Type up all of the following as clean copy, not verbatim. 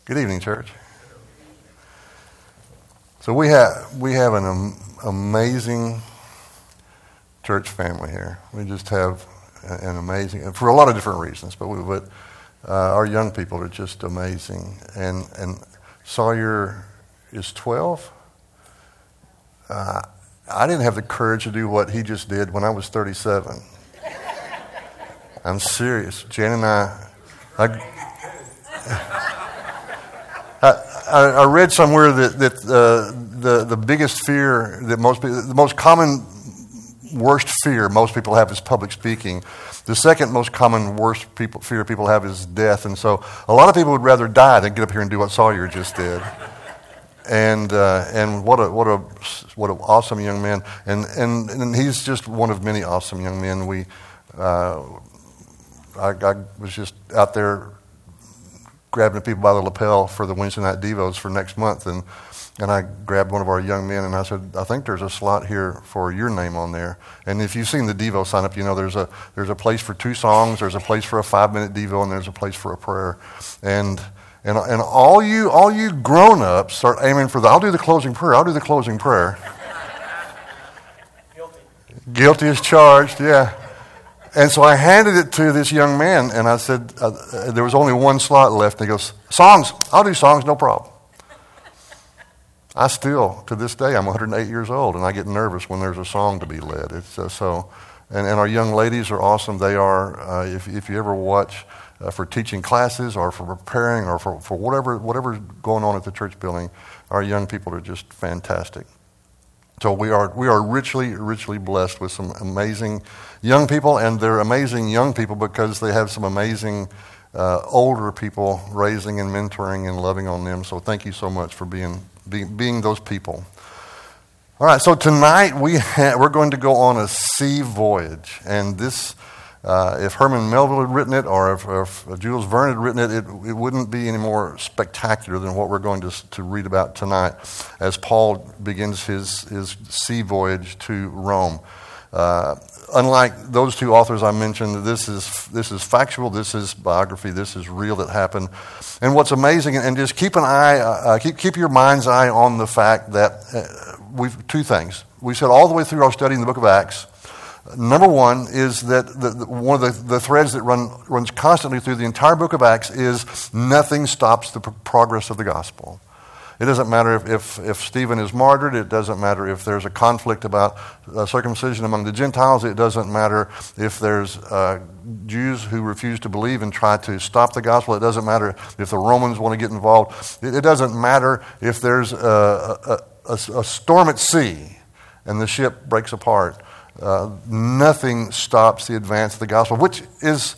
Good evening, church. So we have an amazing church family here. We just have an amazing, for a lot of different reasons, but our young people are just amazing. And Sawyer is 12. I didn't have the courage to do what he just did when I was 37. I'm serious. Jan and I read somewhere that the biggest fear that the most common worst fear most people have is public speaking. The second most common worst fear people have is death. And so a lot of people would rather die than get up here and do what Sawyer just did. And what an awesome young man. And he's just one of many awesome young men. I was just out there grabbing people by the lapel for the Wednesday night devos for next month, and I grabbed one of our young men and I said, I think there's a slot here for your name on there. And if you've seen the Devo sign up, you know there's a place for 2 songs, there's a place for a 5-minute Devo, and there's a place for a prayer. And all you grown-ups start aiming for I'll do the closing prayer. Guilty as charged, yeah. And so I handed it to this young man, and I said, there was only one slot left. And he goes, songs. I'll do songs, no problem. I still, to this day, I'm 108 years old, and I get nervous when there's a song to be led. It's and our young ladies are awesome. They are, if you ever watch for teaching classes or for preparing or for whatever's going on at the church building, our young people are just fantastic. So we are richly blessed with some amazing young people, and they're amazing young people because they have some amazing older people raising and mentoring and loving on them. So thank you so much for being those people. All right, so tonight we're going to go on a sea voyage, and this, if Herman Melville had written it or if Jules Verne had written it wouldn't be any more spectacular than what we're going to read about tonight as Paul begins his sea voyage to Rome. Unlike those 2 authors I mentioned, this is factual, this is biography, this is real that happened. And what's amazing, and just keep an eye, keep your mind's eye on the fact that we've 2 things. We said all the way through our study in the book of Acts. Number one is that one of the threads that runs constantly through the entire book of Acts is nothing stops the progress of the gospel. It doesn't matter if Stephen is martyred. It doesn't matter if there's a conflict about circumcision among the Gentiles. It doesn't matter if there's Jews who refuse to believe and try to stop the gospel. It doesn't matter if the Romans want to get involved. It doesn't matter if there's a storm at sea and the ship breaks apart. Nothing stops the advance of the gospel, which is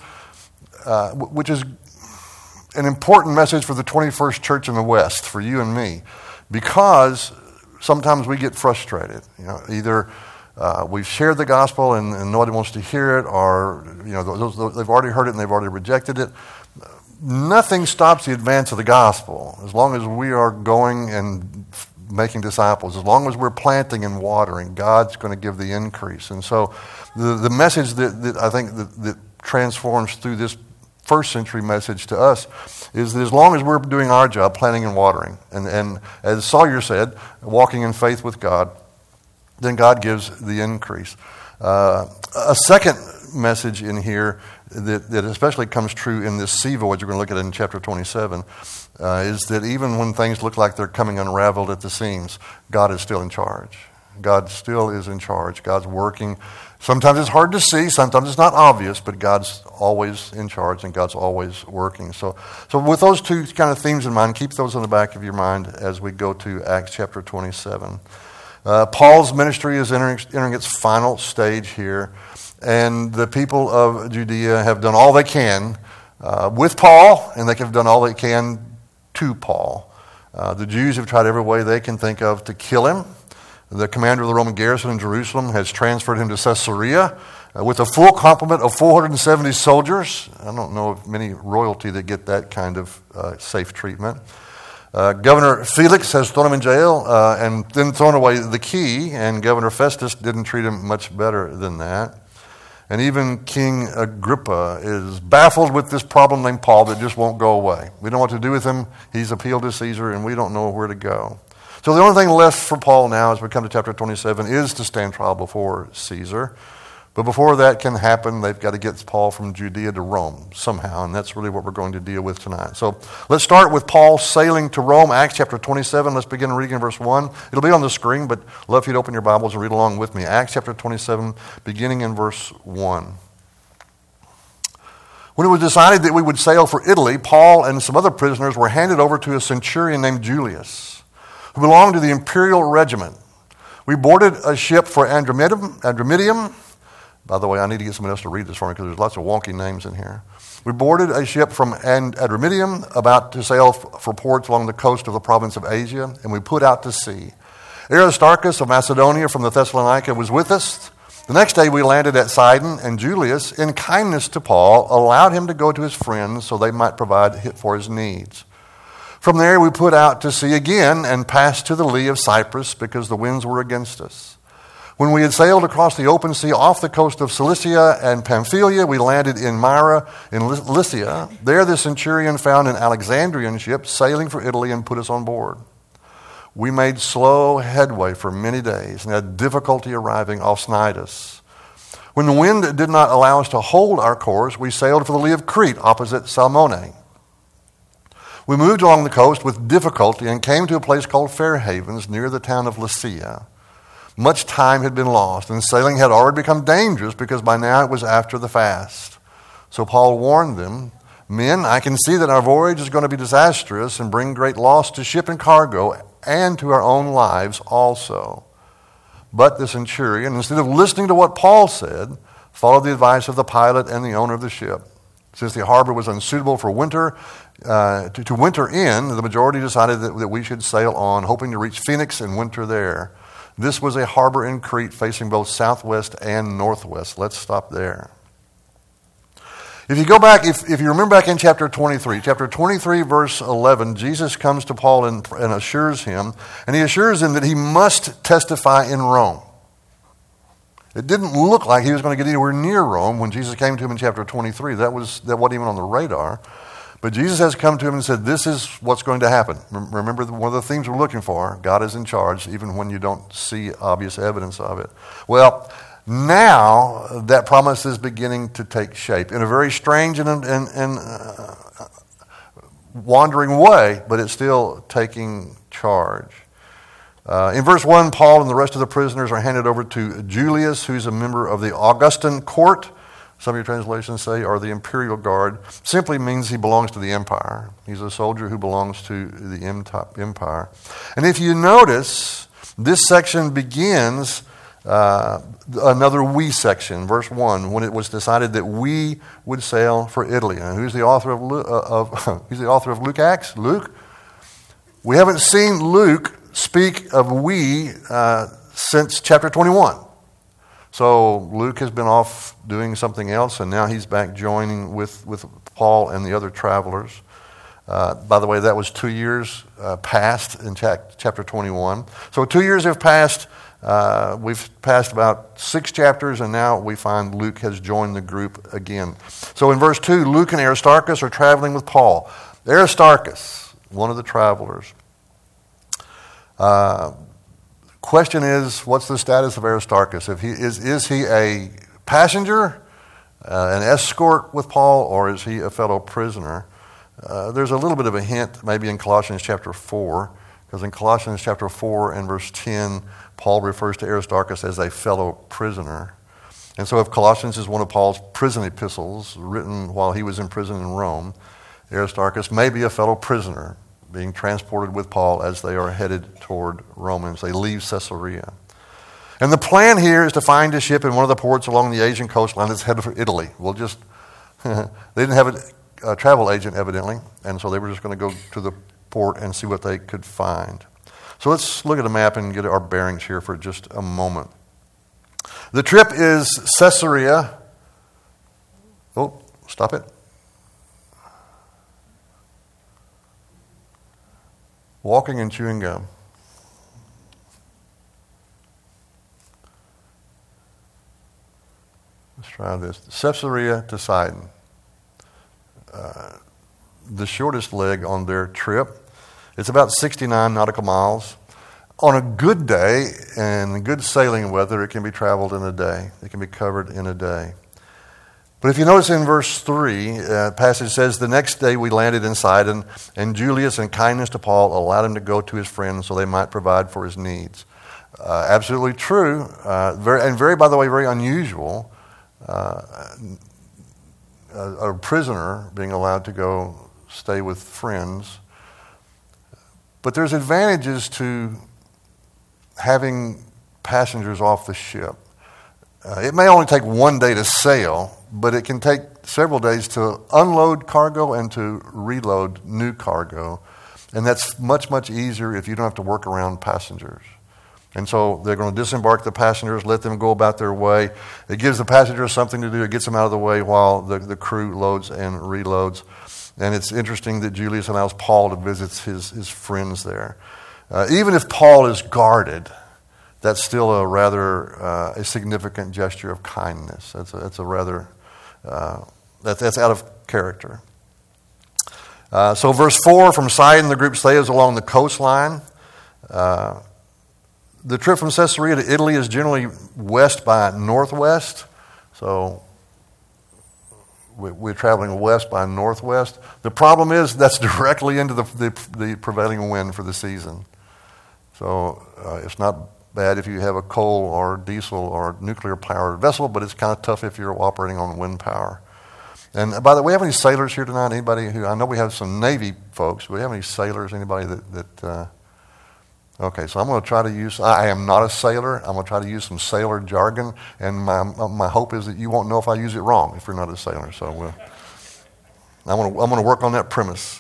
an important message for the 21st church in the West, for you and me, because sometimes we get frustrated. Either we've shared the gospel and nobody wants to hear it, or they've already heard it and they've already rejected it. Nothing stops the advance of the gospel as long as we are going and making disciples. As long as we're planting and watering, God's going to give the increase. And so the message that I think that transforms through this first century message to us is that as long as we're doing our job, planting and watering, and as Sawyer said, walking in faith with God, then God gives the increase. A second message in here that especially comes true in this sea voyage we're going to look at in chapter 27 is that even when things look like they're coming unraveled at the seams, God is still in charge. God still is in charge. God's working. Sometimes it's hard to see, sometimes it's not obvious, but God's always in charge and God's always working. So with those 2 kind of themes in mind, keep those in the back of your mind as we go to Acts chapter 27. Paul's ministry is entering its final stage here, and the people of Judea have done all they can with Paul, and they have done all they can to Paul. The Jews have tried every way they can think of to kill him. The commander of the Roman garrison in Jerusalem has transferred him to Caesarea with a full complement of 470 soldiers. I don't know of many royalty that get that kind of safe treatment. Governor Felix has thrown him in jail and then thrown away the key, and Governor Festus didn't treat him much better than that. And even King Agrippa is baffled with this problem named Paul that just won't go away. We don't know what to do with him. He's appealed to Caesar, and we don't know where to go. So the only thing left for Paul now as we come to chapter 27 is to stand trial before Caesar. But before that can happen, they've got to get Paul from Judea to Rome somehow, and that's really what we're going to deal with tonight. So let's start with Paul sailing to Rome, Acts chapter 27. Let's begin reading in verse 1. It'll be on the screen, but I'd love for you to open your Bibles and read along with me. Acts chapter 27, beginning in verse 1. When it was decided that we would sail for Italy, Paul and some other prisoners were handed over to a centurion named Julius, who belonged to the imperial regiment. We boarded a ship for Adramyttium. By the way, I need to get someone else to read this for me because there's lots of wonky names in here. We boarded a ship from Adramyttium about to sail for ports along the coast of the province of Asia, and we put out to sea. Aristarchus of Macedonia from the Thessalonica was with us. The next day we landed at Sidon, and Julius, in kindness to Paul, allowed him to go to his friends so they might provide for his needs. From there we put out to sea again and passed to the lee of Cyprus because the winds were against us. When we had sailed across the open sea off the coast of Cilicia and Pamphylia, we landed in Myra in Lycia. There the centurion found an Alexandrian ship sailing for Italy and put us on board. We made slow headway for many days and had difficulty arriving off Cnidus. When the wind did not allow us to hold our course, we sailed for the lee of Crete opposite Salmone. We moved along the coast with difficulty and came to a place called Fair Havens near the town of Lasea. Much time had been lost, and sailing had already become dangerous because by now it was after the fast. So Paul warned them, "Men, I can see that our voyage is going to be disastrous and bring great loss to ship and cargo and to our own lives also." But the centurion, instead of listening to what Paul said, followed the advice of the pilot and the owner of the ship. Since the harbor was unsuitable for winter, to winter in, the majority decided that we should sail on, hoping to reach Phoenix and winter there. This was a harbor in Crete facing both southwest and northwest. Let's stop there. If you go back, if you remember back in chapter 23, verse 11, Jesus comes to Paul and assures him, and he assures him that he must testify in Rome. It didn't look like he was going to get anywhere near Rome when Jesus came to him in chapter 23. That wasn't even on the radar. But Jesus has come to him and said, this is what's going to happen. Remember, one of the things we're looking for, God is in charge, even when you don't see obvious evidence of it. Well, now that promise is beginning to take shape in a very strange and wandering way, but it's still taking charge. In verse 1, Paul and the rest of the prisoners are handed over to Julius, who's a member of the Augustan court. Some of your translations say, or the imperial guard. Simply means he belongs to the empire. He's a soldier who belongs to the empire. And if you notice, this section begins another we section, verse 1, when it was decided that we would sail for Italy. And who's the author of Luke Acts? Luke? We haven't seen Luke speak of we since chapter 21. So Luke has been off doing something else, and now he's back joining with Paul and the other travelers. By the way, that was 2 years past in chapter 21. So 2 years have passed. We've passed about 6 chapters, and now we find Luke has joined the group again. So in verse 2, Luke and Aristarchus are traveling with Paul. Aristarchus, one of the travelers. Question is, what's the status of Aristarchus? Is he a passenger, an escort with Paul, or is he a fellow prisoner? There's a little bit of a hint maybe in Colossians chapter 4, because in Colossians chapter 4 and verse 10, Paul refers to Aristarchus as a fellow prisoner. And so if Colossians is one of Paul's prison epistles written while he was in prison in Rome, Aristarchus may be a fellow prisoner being transported with Paul as they are headed toward Rome as they leave Caesarea. And the plan here is to find a ship in one of the ports along the Asian coastline that's headed for Italy. They didn't have a travel agent evidently, and so they were just going to go to the port and see what they could find. So let's look at a map and get our bearings here for just a moment. The trip is Caesarea. Oh, stop it. Walking and chewing gum. Let's try this. Caesarea to Sidon. The shortest leg on their trip. It's about 69 nautical miles. On a good day and good sailing weather, it can be traveled in a day. It can be covered in a day. But if you notice in verse 3, the passage says, the next day we landed in Sidon, and Julius, in kindness to Paul, allowed him to go to his friends so they might provide for his needs. Absolutely true, very, by the way, very unusual. A prisoner being allowed to go stay with friends. But there's advantages to having passengers off the ship. It may only take one day to sail, but it can take several days to unload cargo and to reload new cargo. And that's much, much easier if you don't have to work around passengers. And so they're going to disembark the passengers, let them go about their way. It gives the passengers something to do. It gets them out of the way while the crew loads and reloads. And it's interesting that Julius allows Paul to visit his friends there. Even if Paul is guarded, that's still a rather a significant gesture of kindness. That's a rather that's out of character. So verse 4, from Sidon, the group stays along the coastline. The trip from Caesarea to Italy is generally west by northwest. So we're traveling west by northwest. The problem is that's directly into the prevailing wind for the season. So it's not bad if you have a coal or diesel or nuclear powered vessel, but it's kind of tough if you're operating on wind power. And by the way, we have any sailors here tonight? Anybody who, I know we have some Navy folks, but we have any sailors? Anybody that okay, so I'm going to try to use, I am not a sailor. I'm going to try to use some sailor jargon, and my hope is that you won't know if I use it wrong if you're not a sailor. So I'm going to work on that premise.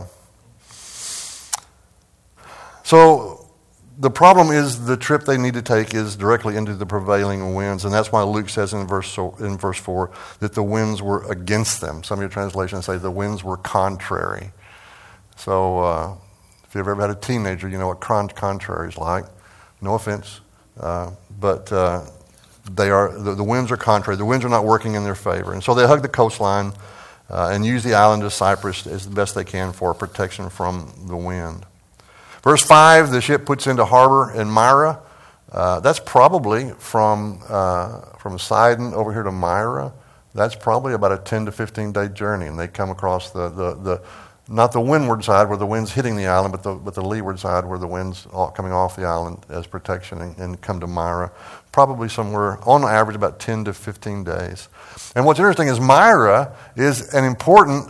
So the problem is the trip they need to take is directly into the prevailing winds, and that's why Luke says in verse 4 that the winds were against them. Some of your translations say the winds were contrary. So if you've ever had a teenager, you know what contrary is like. No offense, but they are the winds are contrary. The winds are not working in their favor, and so they hug the coastline and use the island of Cyprus as the best they can for protection from the wind. Verse 5, the ship puts into harbor in Myra. That's probably from Sidon over here to Myra. That's probably about a 10 to 15 day journey, and they come across the not the windward side where the wind's hitting the island, but the leeward side where the wind's coming off the island as protection, and come to Myra. Probably somewhere on average about 10 to 15 days. And what's interesting is Myra is an important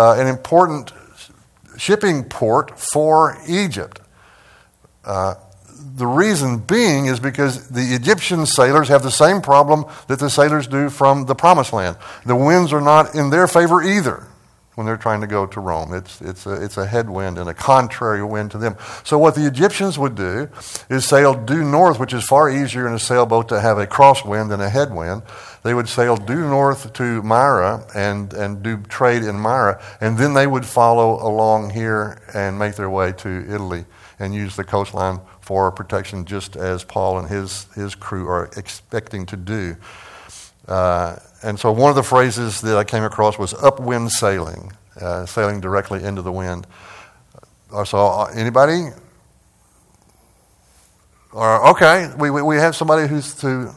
shipping port for Egypt. The reason being is because the Egyptian sailors have the same problem that the sailors do from the Promised Land. The winds are not in their favor either when they're trying to go to Rome. It's a headwind and a contrary wind to them. So what the Egyptians would do is sail due north, which is far easier in a sailboat to have a crosswind than a headwind. They would sail due north to Myra and do trade in Myra, and then they would follow along here and make their way to Italy and use the coastline for protection, just as Paul and his crew are expecting to do. And so one of the phrases that I came across was upwind sailing, sailing directly into the wind. So anybody? Or okay, we have somebody who's to.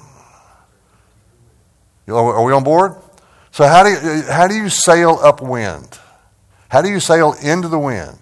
Are we on board? So how do you sail upwind? How do you sail into the wind?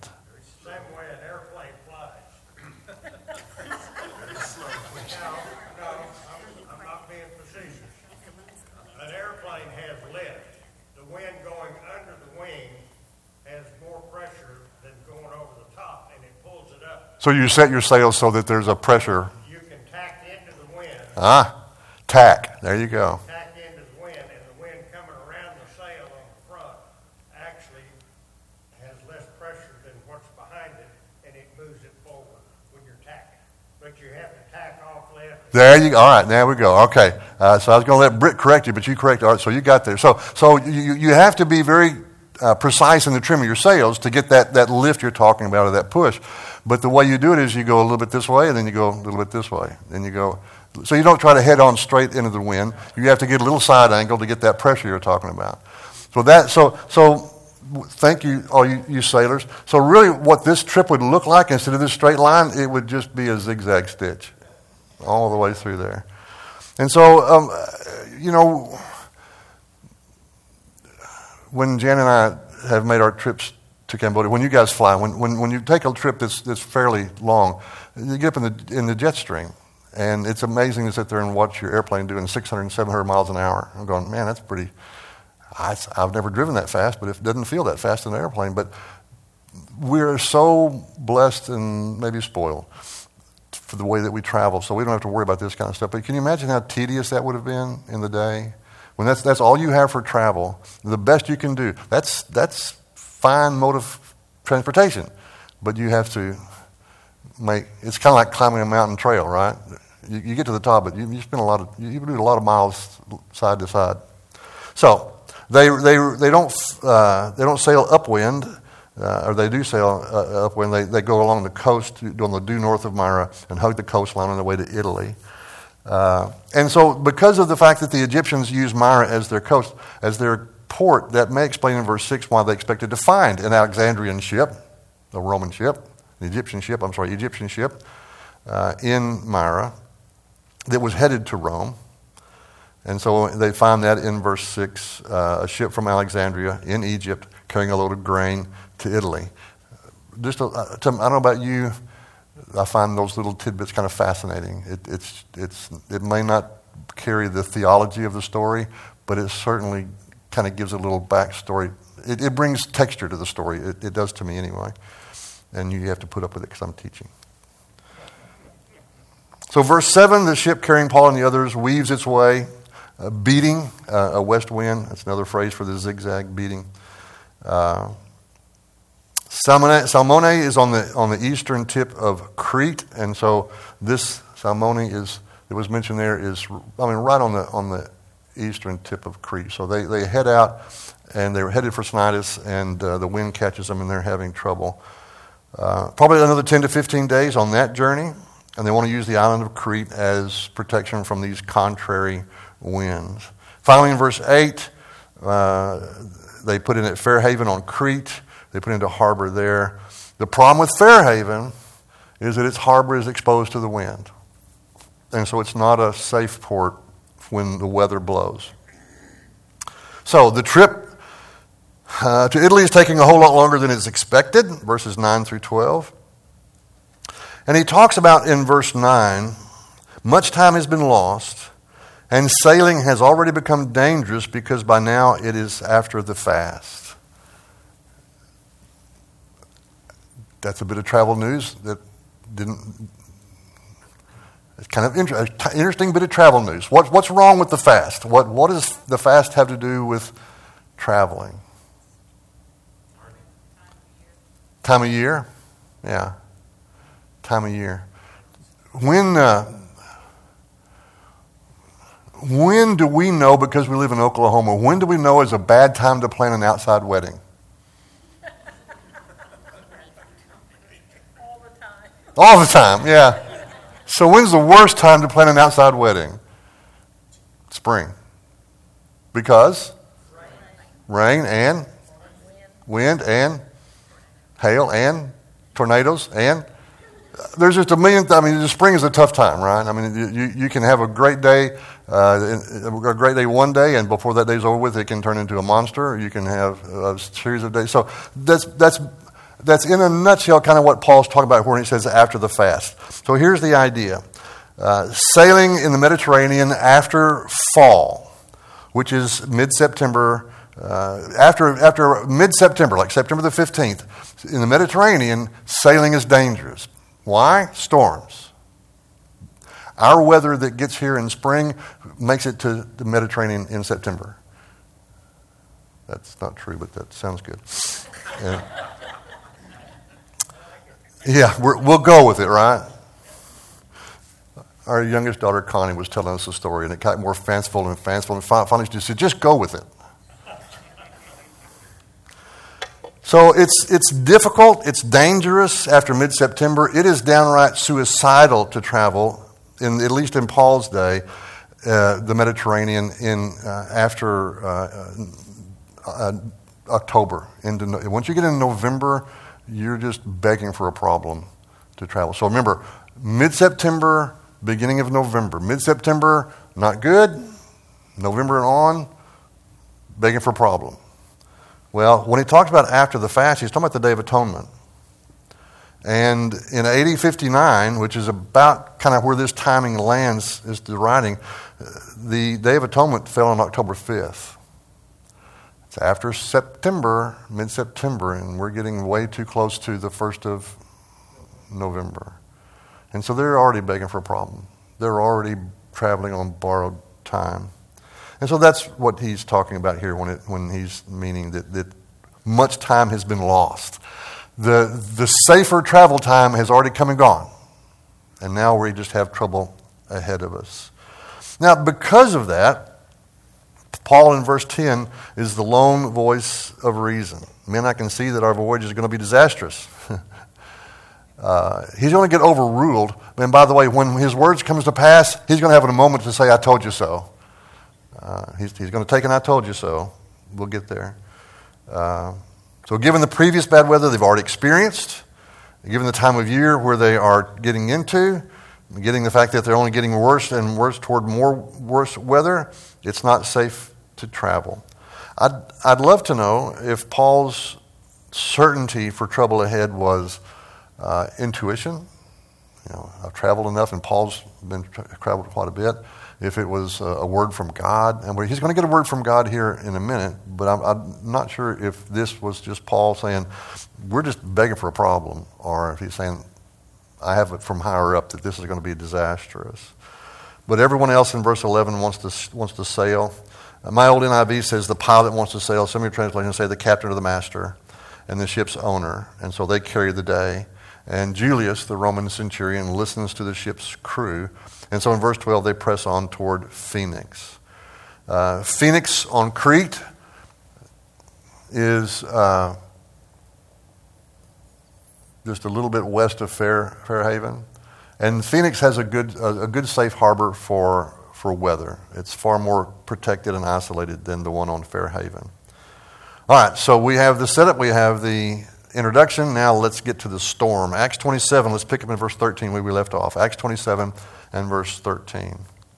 So you set your sails so that there's a pressure. You can tack into the wind. Tack. There you go. Tack into the wind, and the wind coming around the sail on the front actually has less pressure than what's behind it, and it moves it forward when you're tacking. But you have to tack off left. There you go. All right, there we go. Okay. So I was going to let Britt correct you, but you corrected. All right, so you got there. So you have to be very precise in the trim of your sails to get that lift you're talking about, or that push. But the way you do it is you go a little bit this way, and then you go a little bit this way. Then you go So you don't try to head on straight into the wind. You have to get a little side angle to get that pressure you're talking about. So thank you, all you sailors. So really what this trip would look like, instead of this straight line, it would just be a zigzag stitch all the way through there. And so, when Jan and I have made our trips to Cambodia, when you guys fly, when you take a trip that's fairly long, you get up in the jet stream. And it's amazing to sit there and watch your airplane doing 600 and 700 miles an hour. I'm going, man, that's pretty... I've never driven that fast, but it doesn't feel that fast in an airplane. But we're so blessed and maybe spoiled for the way that we travel, so we don't have to worry about this kind of stuff. But can you imagine how tedious that would have been in the day? When that's all you have for travel, the best you can do. That's fine mode of transportation, but you have to make. It's kind of like climbing a mountain trail, right? You get to the top, but you spend you do a lot of miles side to side. So they don't sail upwind, or they do sail upwind. They go along the coast, on the due north of Myra, and hug the coastline on their way to Italy. And so, because of the fact that the Egyptians used Myra as their coast, as their port, that may explain in verse 6 why they expected to find an Alexandrian ship, a Roman ship, Egyptian ship in Myra that was headed to Rome. And so they find that in verse 6, a ship from Alexandria in Egypt carrying a load of grain to Italy. I don't know about you, I find those little tidbits kind of fascinating. It may not carry the theology of the story, but it certainly kind of gives a little backstory. It brings texture to the story. It does to me anyway. And you have to put up with it because I'm teaching. So verse 7, the ship carrying Paul and the others weaves its way, beating a west wind. That's another phrase for the zigzag beating. Salmone is on the eastern tip of Crete, and so this Salmone it was mentioned there is right on the eastern tip of Crete. So they head out, and they're headed for Cnidus, and the wind catches them, and they're having trouble. Probably another 10 to 15 days on that journey, and they want to use the island of Crete as protection from these contrary winds. Finally, in verse 8, they put in at Fairhaven on Crete. They put into harbor there. The problem with Fairhaven is that its harbor is exposed to the wind, and so it's not a safe port when the weather blows. So the trip to Italy is taking a whole lot longer than is expected, verses 9 through 12. And he talks about in verse 9, much time has been lost, and sailing has already become dangerous because by now it is after the fast. That's a bit of travel news that it's kind of interesting bit of travel news. What's wrong with the fast? What does the fast have to do with traveling? Time of year? Yeah. Time of year. When do we know, because we live in Oklahoma, when do we know is a bad time to plan an outside wedding? All the time. All the time, yeah. So when's the worst time to plan an outside wedding? Spring. Because? Rain and wind and hail and tornadoes and there's just a million. The spring is a tough time, right? You can have a great day, one day, and before that day's over with, it can turn into a monster. Or you can have a series of days. So that's in a nutshell kind of what Paul's talking about when he says after the fast. So here's the idea: sailing in the Mediterranean after fall, which is mid-September. After mid-September, like September the 15th, in the Mediterranean, sailing is dangerous. Why? Storms. Our weather that gets here in spring makes it to the Mediterranean in September. That's not true, but that sounds good. We'll go with it, right? Our youngest daughter, Connie, was telling us a story, and it got more fanciful, and finally she said, just go with it. So it's difficult, it's dangerous after mid-September. It is downright suicidal to travel at least in Paul's day, the Mediterranean after October. Once you get into November, you're just begging for a problem to travel. So remember, mid-September, beginning of November. Mid-September, not good. November and on, begging for a problem. Well, when he talks about after the fast, he's talking about the Day of Atonement. And in AD 59, which is about kind of where this timing lands is the writing, the Day of Atonement fell on October 5th. It's after September, mid-September, and we're getting way too close to the 1st of November. And so they're already begging for a problem. They're already traveling on borrowed time. And so that's what he's talking about here when he's meaning that much time has been lost. The safer travel time has already come and gone. And now we just have trouble ahead of us. Now, because of that, Paul in verse 10 is the lone voice of reason. Men, I can see that our voyage is going to be disastrous. He's going to get overruled. And by the way, when his words comes to pass, he's going to have a moment to say, I told you so. He's going to take an I told you so. We'll get there. So given the previous bad weather they've already experienced, given the time of year where they are getting into, getting the fact that they're only getting worse and worse toward worse weather, it's not safe to travel. I'd love to know if Paul's certainty for trouble ahead was intuition. I've traveled enough, and Paul's been traveled quite a bit. If it was a word from God, and he's going to get a word from God here in a minute, but I'm not sure if this was just Paul saying, we're just begging for a problem, or if he's saying, I have it from higher up that this is going to be disastrous. But everyone else in verse 11 wants to sail. My old NIV says the pilot wants to sail. Some of your translations say the captain or the master and the ship's owner, and so they carry the day. And Julius, the Roman centurion, listens to the ship's crew. And so in verse 12, they press on toward Phoenix. Phoenix on Crete is just a little bit west of Fairhaven. And Phoenix has a good safe harbor for weather. It's far more protected and isolated than the one on Fairhaven. All right, so we have the setup. We have the introduction. Now let's get to the storm. Acts 27, let's pick up in verse 13 where we left off. Acts 27 and verse 13.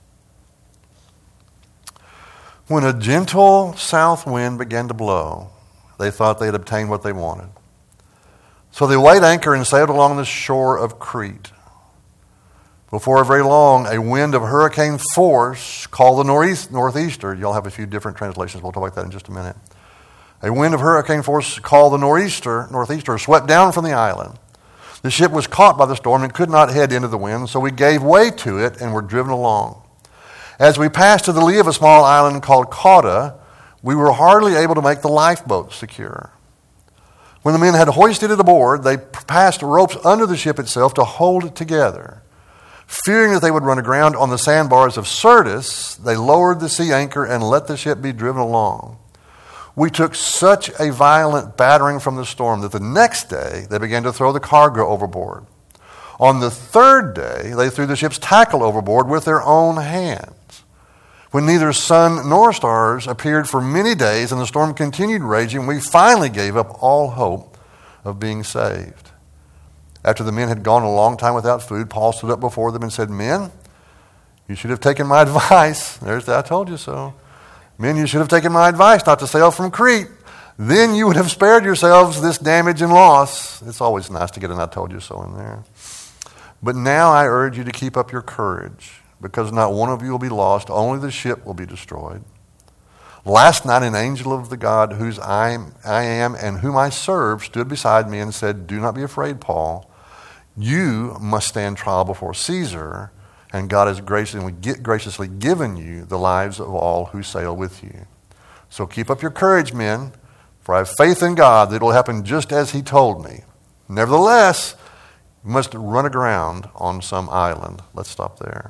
When a gentle south wind began to blow, they thought they had obtained what they wanted. So they weighed anchor and sailed along the shore of Crete. Before very long, a wind of hurricane force called the northeaster. You'll have a few different translations. We'll talk about that in just a minute. A wind of hurricane force called the northeaster swept down from the island. The ship was caught by the storm and could not head into the wind, so we gave way to it and were driven along. As we passed to the lee of a small island called Cauda, we were hardly able to make the lifeboat secure. When the men had hoisted it aboard, they passed ropes under the ship itself to hold it together. Fearing that they would run aground on the sandbars of Syrtis, they lowered the sea anchor and let the ship be driven along. We took such a violent battering from the storm that the next day they began to throw the cargo overboard. On the third day, they threw the ship's tackle overboard with their own hands. When neither sun nor stars appeared for many days and the storm continued raging, we finally gave up all hope of being saved. After the men had gone a long time without food, Paul stood up before them and said, Men, you should have taken my advice. There's that, I told you so. Men, you should have taken my advice not to sail from Crete. Then you would have spared yourselves this damage and loss. It's always nice to get an I told you so in there. But now I urge you to keep up your courage, because not one of you will be lost, only the ship will be destroyed. Last night an angel of the God whose I am and whom I serve stood beside me and said, Do not be afraid, Paul. You must stand trial before Caesar, and God has graciously given you the lives of all who sail with you. So keep up your courage, men, for I have faith in God that it will happen just as he told me. Nevertheless, you must run aground on some island. Let's stop there.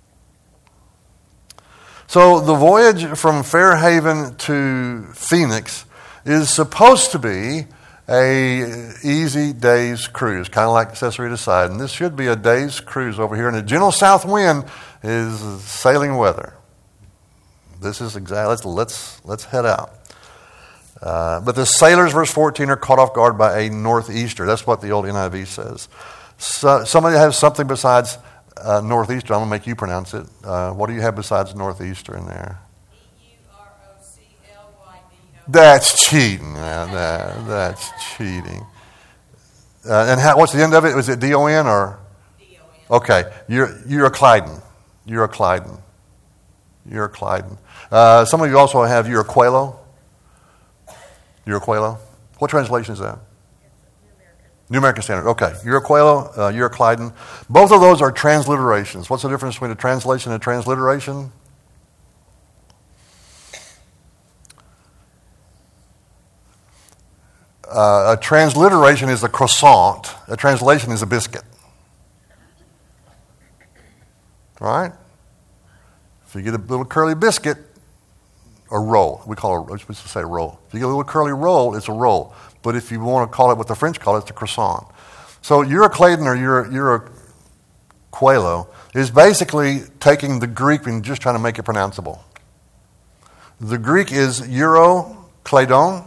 So the voyage from Fairhaven to Phoenix is supposed to be a easy day's cruise, kind of like Caesarea de Sidon. This should be a day's cruise over here, and a gentle south wind is sailing weather. This is exactly, let's head out. But the sailors, verse 14, are caught off guard by a northeaster. That's what the old NIV says. So, somebody has something besides northeaster. I'm going to make you pronounce it. What do you have besides northeaster in there? EUROCLYDO. That's cheating. Man. That's cheating. And what's the end of it? Was it D-O-N or? D-O-N. Okay. You're a Clyden. You're a Clyden. You're a Clyden. Some of you also have you're a Quelo. You're a Quelo. What translation is that? New American Standard. Okay. You're a Quelo. You're a Clyden. Both of those are transliterations. What's the difference between a translation and a transliteration? A transliteration is a croissant. A translation is a biscuit. Right? If you get a little curly biscuit, a roll. We supposed to say roll. If you get a little curly roll, it's a roll. But if you want to call it what the French call it, it's a croissant. So you're a Clayton or you're a Quelo is basically taking the Greek and just trying to make it pronounceable. The Greek is Euro, Kleidon.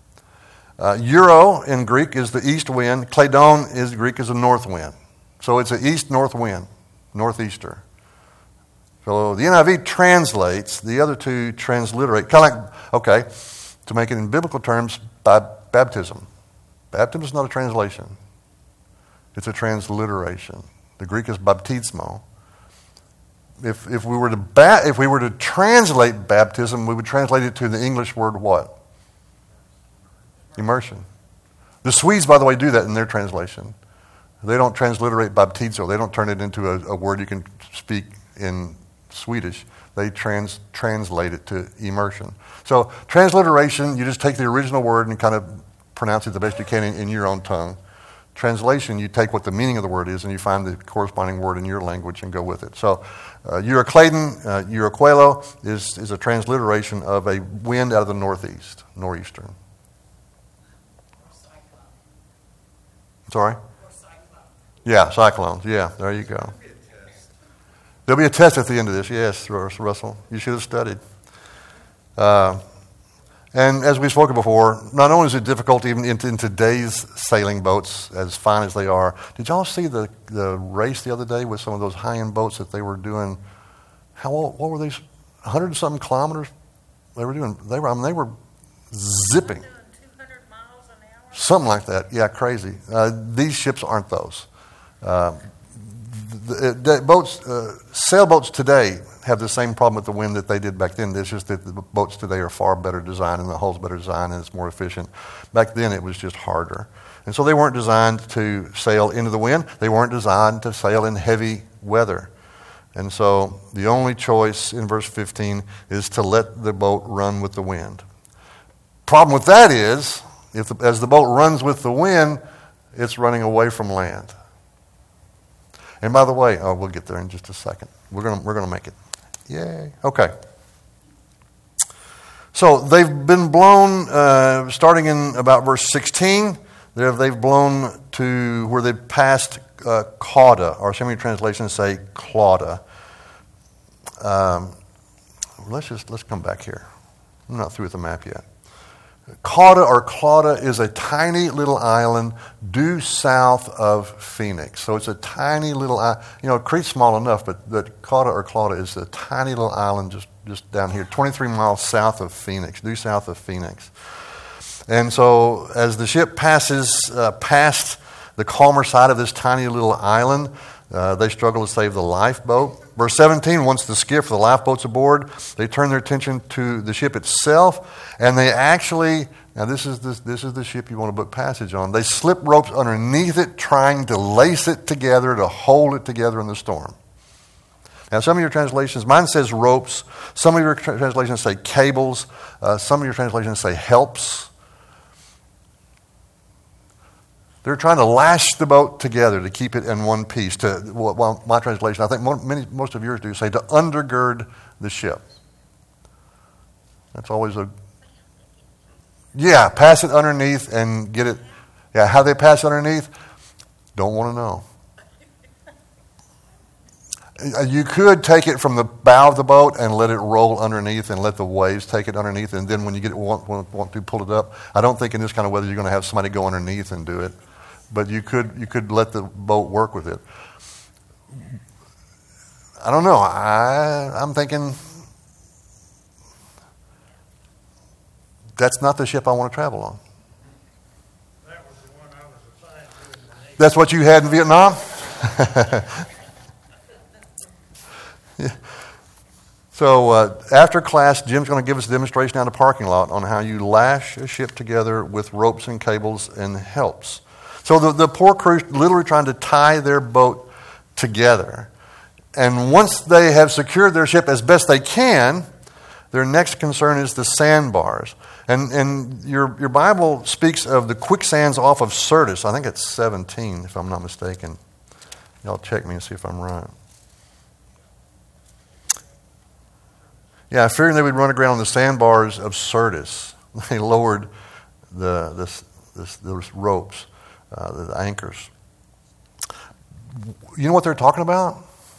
Euro in Greek is the east wind. Kleidon is Greek is a north wind. So it's an east-north wind, northeaster. So the NIV translates, the other two transliterate, kind of like, okay, to make it in biblical terms, by baptism. Baptism is not a translation. It's a transliteration. The Greek is baptismo. If we were to translate baptism, we would translate it to the English word what? Immersion. The Swedes, by the way, do that in their translation. They don't transliterate baptizo. They don't turn it into a word you can speak in Swedish. They translate it to immersion. So transliteration, you just take the original word and kind of pronounce it the best you can in your own tongue. Translation, you take what the meaning of the word is and you find the corresponding word in your language and go with it. So you're a Clayton, you're a Quelo is a transliteration of a wind out of the northeast, northeastern. Sorry? Yeah, cyclones. Yeah, there you go. There'll be a test at the end of this. Yes, Russell. You should have studied. And as we've spoken before, not only is it difficult even in today's sailing boats, as fine as they are. Did y'all see the race the other day with some of those high-end boats that they were doing? What were they? 100 and something kilometers. They were doing. They were zipping. 200 miles an hour. Something like that. Yeah, crazy. These ships aren't those. Sailboats today have the same problem with the wind that they did back then. It's just that the boats today are far better designed and the hull's better designed and it's more efficient. Back then it was just harder. And so they weren't designed to sail into the wind. They weren't designed to sail in heavy weather. And so the only choice in verse 15 is to let the boat run with the wind. Problem with that is, as the boat runs with the wind, it's running away from land. And by the way, we'll get there in just a second. We're gonna make it. Yay. Okay. So they've been blown, starting in about verse 16, they've blown to where they've passed Cauda, or some of your translations say Clauda. Let's come back here. I'm not through with the map yet. Cauda or Clauda is a tiny little island due south of Phoenix. So it's a tiny little island. Crete's small enough, but Cauda or Clauda is a tiny little island just down here, 23 miles south of Phoenix, due south of Phoenix. And so as the ship passes past the calmer side of this tiny little island, they struggle to save the lifeboat. Verse 17, once the skiff, the lifeboat's aboard, they turn their attention to the ship itself, and they actually, now this is the ship you want to book passage on, they slip ropes underneath it, trying to lace it together, to hold it together in the storm. Now some of your translations, mine says ropes, some of your translations say cables, some of your translations say helps. They're trying to lash the boat together to keep it in one piece. Well, my translation, I think most of yours do, say to undergird the ship. That's always pass it underneath and get it. Yeah, how they pass underneath, don't want to know. You could take it from the bow of the boat and let it roll underneath and let the waves take it underneath, and then when you want to pull it up, I don't think in this kind of weather you're going to have somebody go underneath and do it, but you could let the boat work with it. I don't know. I'm thinking that's not the ship I want to travel on. That was the one I was assigned to in the Navy. That's what you had in Vietnam? Yeah. So after class, Jim's going to give us a demonstration out of the parking lot on how you lash a ship together with ropes and cables and helps. So the poor crew literally trying to tie their boat together. And once they have secured their ship as best they can, their next concern is the sandbars. And your Bible speaks of the quicksands off of Syrtis. I think it's 17, if I'm not mistaken. Y'all check me and see if I'm right. Yeah, fearing they would run aground on the sandbars of Syrtis, they lowered those ropes, the anchors. You know what they're talking about?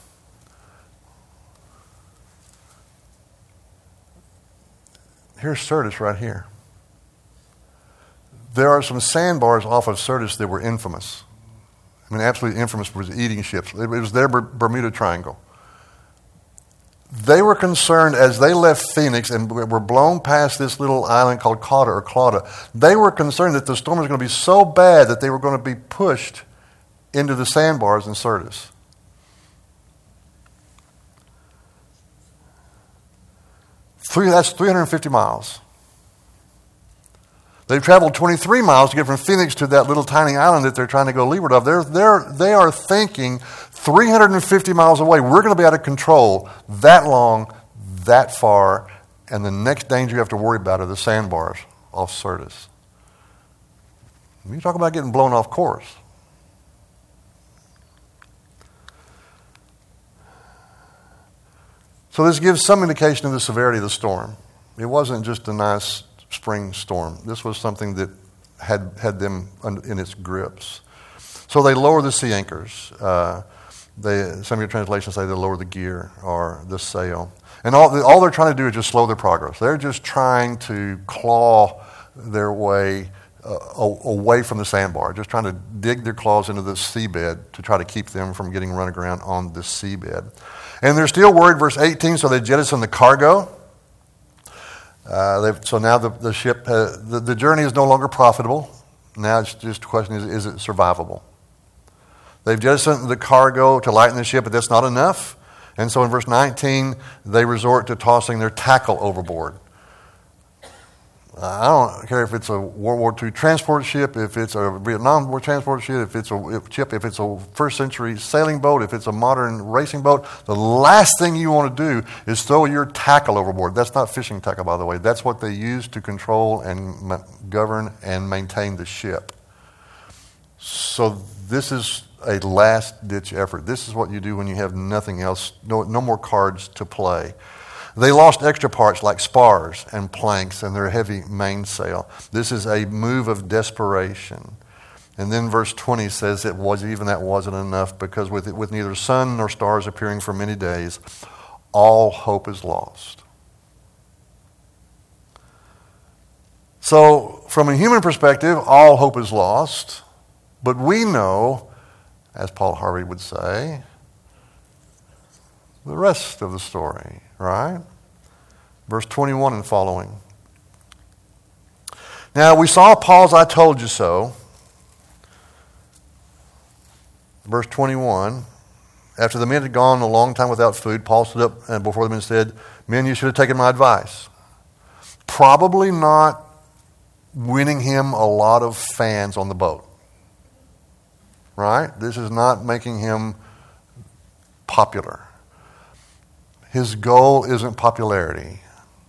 Here's Syrtis right here. There are some sandbars off of Syrtis that were infamous. I mean, absolutely infamous for eating ships. It was their Bermuda Triangle. They were concerned as they left Phoenix and were blown past this little island called Clauda. They were concerned that the storm was going to be so bad that they were going to be pushed into the sandbars in Syrtis. That's 350 miles. They've traveled 23 miles to get from Phoenix to that little tiny island that they're trying to go leeward of. They are thinking 350 miles away, we're going to be out of control that long, that far, and the next danger you have to worry about are the sandbars off Syrtis. You talk about getting blown off course. So this gives some indication of the severity of the storm. It wasn't just a nice spring storm. This was something that had them in its grips. So they lower the sea anchors. Some of your translations say they lower the gear or the sail. And all they're trying to do is just slow their progress. They're just trying to claw their way away from the sandbar, just trying to dig their claws into the seabed to try to keep them from getting run aground on the seabed. And they're still worried, verse 18, so they jettison the cargo. So now the ship, the journey is no longer profitable. Now it's just a question, is it survivable? They've jettisoned the cargo to lighten the ship, but that's not enough. And so in verse 19, they resort to tossing their tackle overboard. I don't care if it's a World War II transport ship, if it's a Vietnam War transport ship, if it's a first century sailing boat, if it's a modern racing boat. The last thing you want to do is throw your tackle overboard. That's not fishing tackle, by the way. That's what they use to control and govern and maintain the ship. So this is a last-ditch effort. This is what you do when you have nothing else, no more cards to play. They lost extra parts like spars and planks and their heavy mainsail. This is a move of desperation. And then verse 20 says that wasn't enough, because with neither sun nor stars appearing for many days, all hope is lost. So from a human perspective, all hope is lost. But we know, as Paul Harvey would say, the rest of the story, right? Verse 21 and following. Now we saw Paul's "I told you so." Verse 21. After the men had gone a long time without food, Paul stood up before them and said, "Men, you should have taken my advice." Probably not winning him a lot of fans on the boat. Right? This is not making him popular. His goal isn't popularity.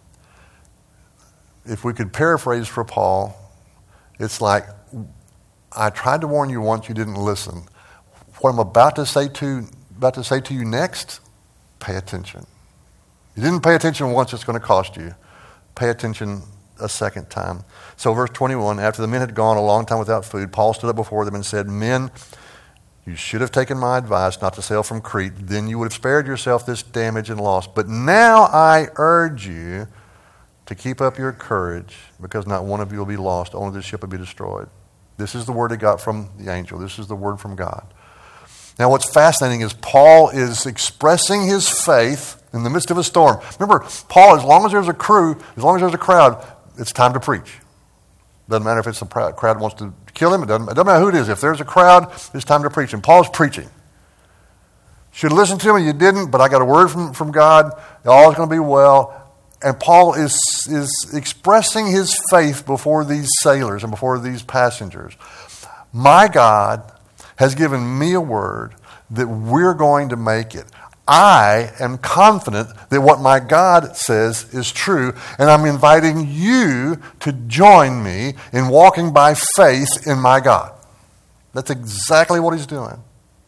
If we could paraphrase for Paul, it's like, I tried to warn you once, you didn't listen. What I'm about to say to you next, pay attention. You didn't pay attention once, it's going to cost you. Pay attention a second time. So verse 21, after the men had gone a long time without food, Paul stood up before them and said, "Men, you should have taken my advice not to sail from Crete. Then you would have spared yourself this damage and loss. But now I urge you to keep up your courage, because not one of you will be lost, only the ship will be destroyed." This is the word he got from the angel. This is the word from God. Now what's fascinating is Paul is expressing his faith in the midst of a storm. Remember, Paul, as long as there's a crew, as long as there's a crowd, it's time to preach. Doesn't matter if it's a crowd wants to kill him. It doesn't matter who it is. If there's a crowd, it's time to preach. And Paul's preaching. Should have listened to me, you didn't, but I got a word from God. All is going to be well. And Paul is expressing his faith before these sailors and before these passengers. My God has given me a word that we're going to make it. I am confident that what my God says is true, and I'm inviting you to join me in walking by faith in my God. That's exactly what he's doing.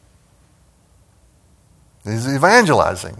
He's evangelizing.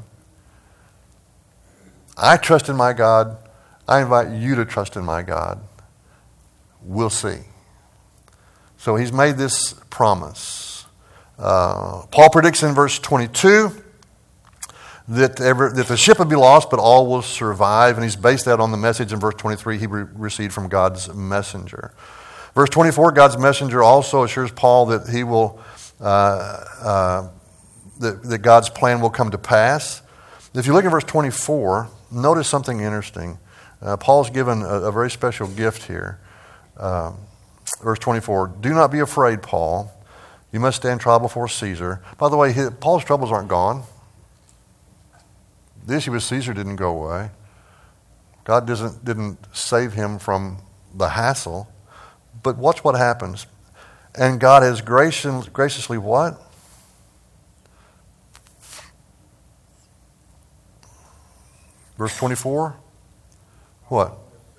I trust in my God. I invite you to trust in my God. We'll see. So he's made this promise. Paul predicts in verse 22 that the ship would be lost, but all will survive. And he's based that on the message in verse 23 he received from God's messenger. Verse 24, God's messenger also assures Paul that he will that God's plan will come to pass. If you look at verse 24, notice something interesting. Paul's given a very special gift here. Verse 24, "Do not be afraid, Paul. You must stand trial before Caesar." By the way, Paul's troubles aren't gone. The issue with Caesar didn't go away. God didn't save him from the hassle. But watch what happens. And God has graciously what? Verse 24. What?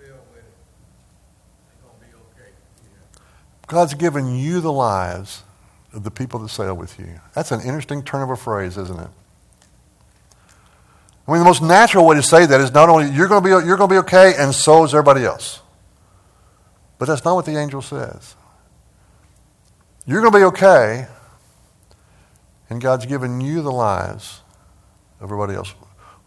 God's given you the lives of the people that sail with you. That's an interesting turn of a phrase, isn't it? I mean, the most natural way to say that is not only you're going to be okay, and so is everybody else. But that's not what the angel says. You're going to be okay, and God's given you the lives of everybody else.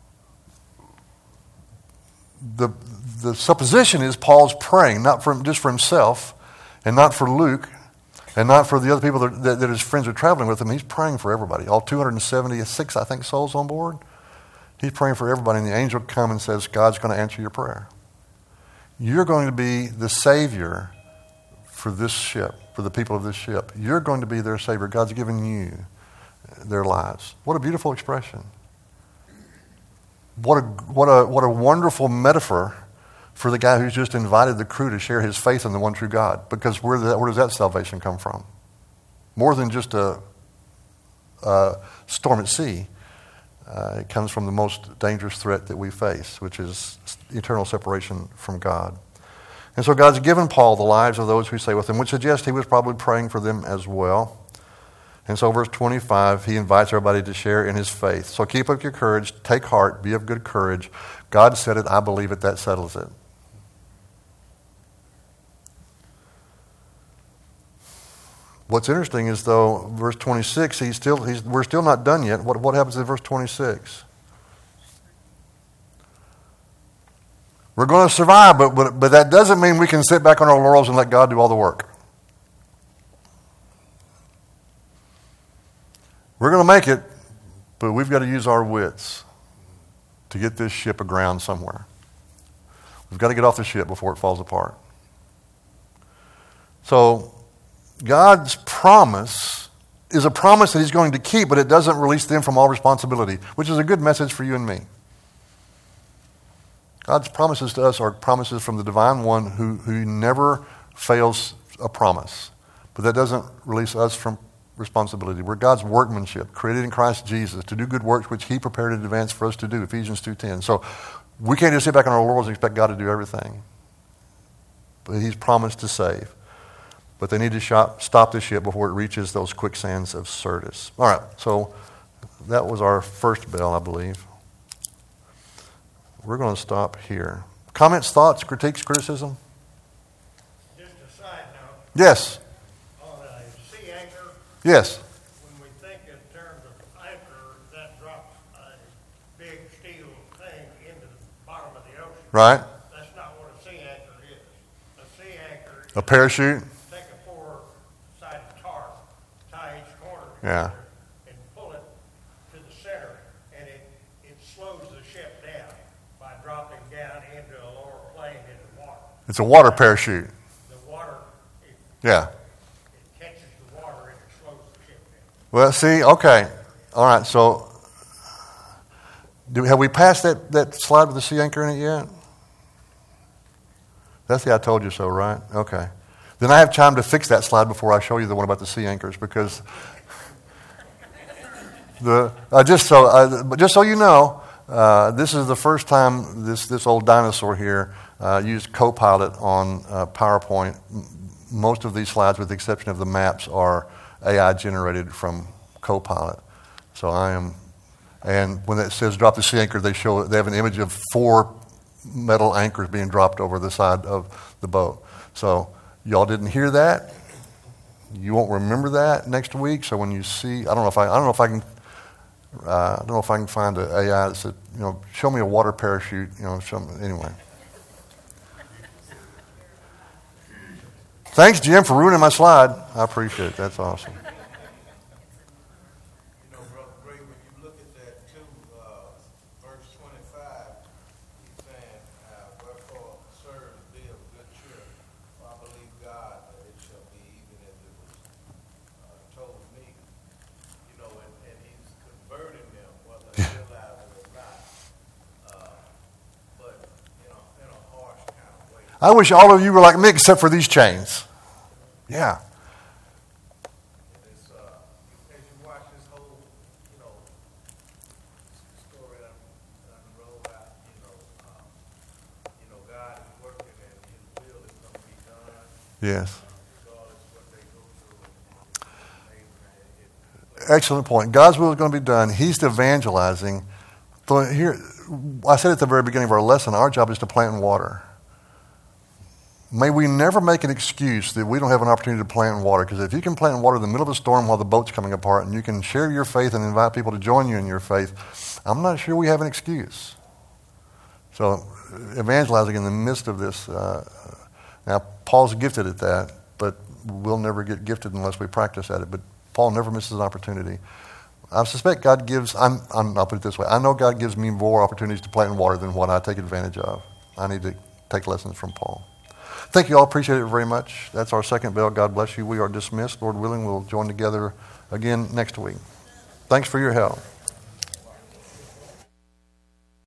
The supposition is Paul's praying, not just for himself, and not for Luke, and not for the other people that his friends are traveling with him. He's praying for everybody. All 276, I think, souls on board. He's praying for everybody, and the angel comes and says, God's going to answer your prayer. You're going to be the Savior for this ship, for the people of this ship. You're going to be their Savior. God's given you their lives. What a beautiful expression. What a wonderful metaphor for the guy who's just invited the crew to share his faith in the one true God. Because where does that salvation come from? More than just a storm at sea. It comes from the most dangerous threat that we face, which is eternal separation from God. And so God's given Paul the lives of those who stay with him, which suggests he was probably praying for them as well. And so verse 25, he invites everybody to share in his faith. So keep up your courage, take heart, be of good courage. God said it, I believe it, that settles it. What's interesting is, though, verse 26, we're still not done yet. What happens in verse 26? We're going to survive, but that doesn't mean we can sit back on our laurels and let God do all the work. We're going to make it, but we've got to use our wits to get this ship aground somewhere. We've got to get off the ship before it falls apart. So God's promise is a promise that he's going to keep, but it doesn't release them from all responsibility, which is a good message for you and me. God's promises to us are promises from the divine one who never fails a promise. But that doesn't release us from responsibility. We're God's workmanship, created in Christ Jesus to do good works which he prepared in advance for us to do, Ephesians 2:10. So we can't just sit back on our laurels and expect God to do everything. But he's promised to save. But they need to stop the ship before it reaches those quicksands of Syrtis. All right, so that was our first bell, I believe. We're going to stop here. Comments, thoughts, critiques, criticism? Just a side note, Yes. on a sea anchor, Yes. when we think in terms of anchor, that drops a big steel thing into the bottom of the ocean. Right? That's not what a sea anchor is. A sea anchor A parachute? take a four-sided tarp, tie each corner Yeah. together, and pull it to the center, and it slows the ship down by dropping down into a lower plane into water. It's a water parachute. The water, it Yeah. catches the water and it slows the ship down. Well, see, okay. All right, so have we passed that slide with the sea anchor in it yet? That's the I told you so, right? Okay. Then I have time to fix that slide before I show you the one about the sea anchors, because just so you know, this is the first time this old dinosaur here used Copilot on PowerPoint. Most of these slides, with the exception of the maps, are AI generated from Copilot. So and when it says drop the sea anchor, they have an image of 4 metal anchors being dropped over the side of the boat. So y'all didn't hear that. You won't remember that next week. So when you see, I don't know if I can find an AI that said, show me a water parachute. Anyway. Thanks, Jim, for ruining my slide. I appreciate it. That's awesome. Brother Gray, when you look at that too, verse 25, he's saying, wherefore serve and be of good cheer. For I believe God that it shall be even as it was told me. And he's converting them, whether they realize it or not, but in a harsh kind of way. I wish all of you were like me, except for these chains. Yeah. It's, as you watch this whole, story that unrolled out, God is working and His will is going to be done, Yes. regardless of what they go through. It's amazing. Excellent point. God's will is going to be done. He's evangelizing. So here, I said at the very beginning of our lesson, our job is to plant and water. May we never make an excuse that we don't have an opportunity to plant and water, because if you can plant and water in the middle of a storm while the boat's coming apart, and you can share your faith and invite people to join you in your faith, I'm not sure we have an excuse. So evangelizing in the midst of this, now Paul's gifted at that, but we'll never get gifted unless we practice at it. But Paul never misses an opportunity. I suspect God gives, I'll put it this way, I know God gives me more opportunities to plant and water than what I take advantage of. I need to take lessons from Paul. Thank you all. Appreciate it very much. That's our second bell. God bless you. We are dismissed. Lord willing, we'll join together again next week. Thanks for your help.